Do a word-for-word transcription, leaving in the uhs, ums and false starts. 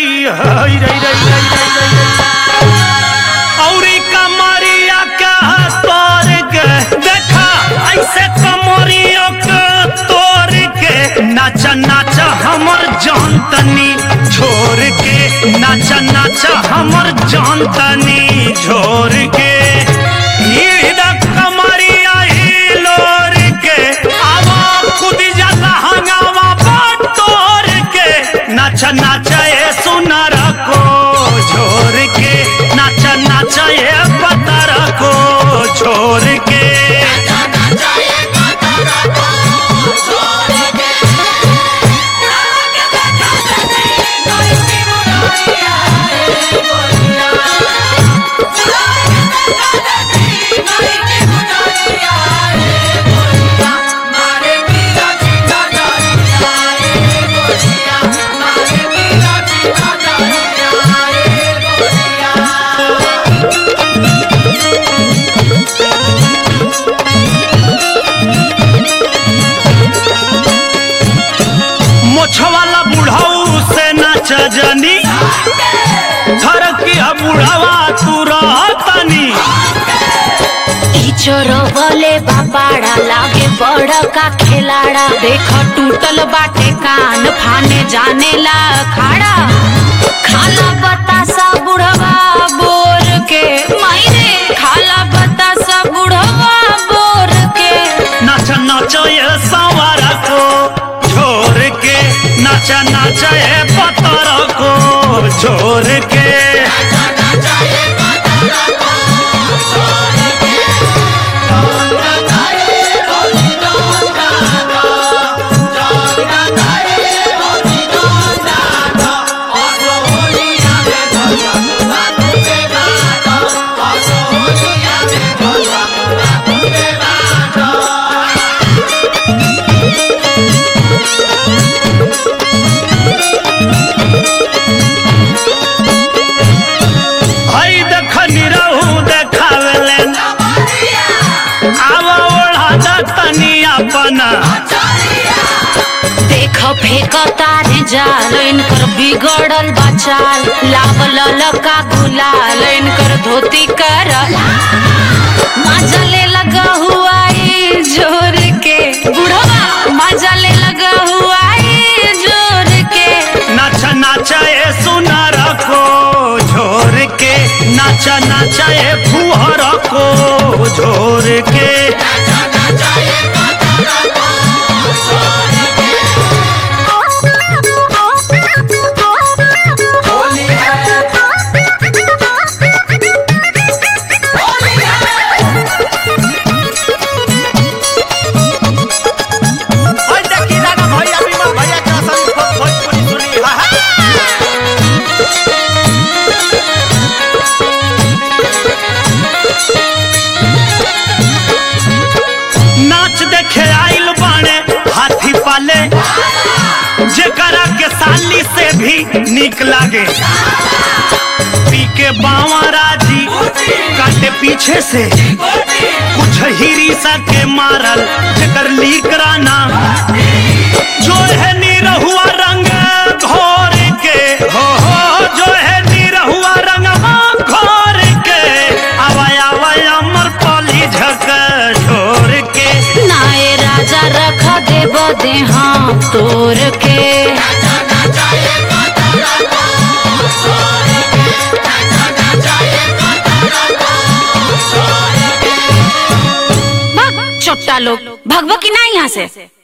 हई रई रई रई औरी कमरिया का तोर के देखा ऐसे कमरियों का तोर के नाचा नाचा हमर जान तनी छोड़ के नाचा नाचा हमर जान तनी छोड़ के कमरिया हिलोर के आवा खुद जाता हंगामा बटोर के नाचा नाचा ये सुनार को छोड़ के नाचा नाचा ये पतर को छोड़ के मोछवाला बुढ़ाऊ से नाच जनी धरकिया बुढ़ावा तू रहतनी चोरवले बापाड़ा लागे बड़ का खिलाड़ा देख टूटल बाटे कान फाने जाने ला खाड़ा खाला बतासा बुढ़वा बोर के मायरे खाला बतासा बुढ़वा बोर के नाच नाच ये सवार को छोड़ के नाचा नाचा ये पतर को छोड़ के देख फेंक तारे जाल इनकर बिगड़ल बचाल लावल लका गुलाल इनकर धोती कर मजा ले लगा हुआ जोर के बुढ़वा मजा ले लगा हुआ जोर के नाचा नाचा ये सुनार को छोड़ के नाचा नाचा ये फुहर को छोड़ के जेकरा के साली से भी निक लागे पी के बावा राजी काटे पीछे से कुछ हिरीसा के मारल जेकर लीकराना जो है निरहुआ रंग घोर के हो हो जो है निरहुआ रंग घोर के आवाय आवाय अमर पली झक छोड़ के नाए राजा रख देब देहा तोर के चोट्टा लोग भगवा की ना यहाँ से।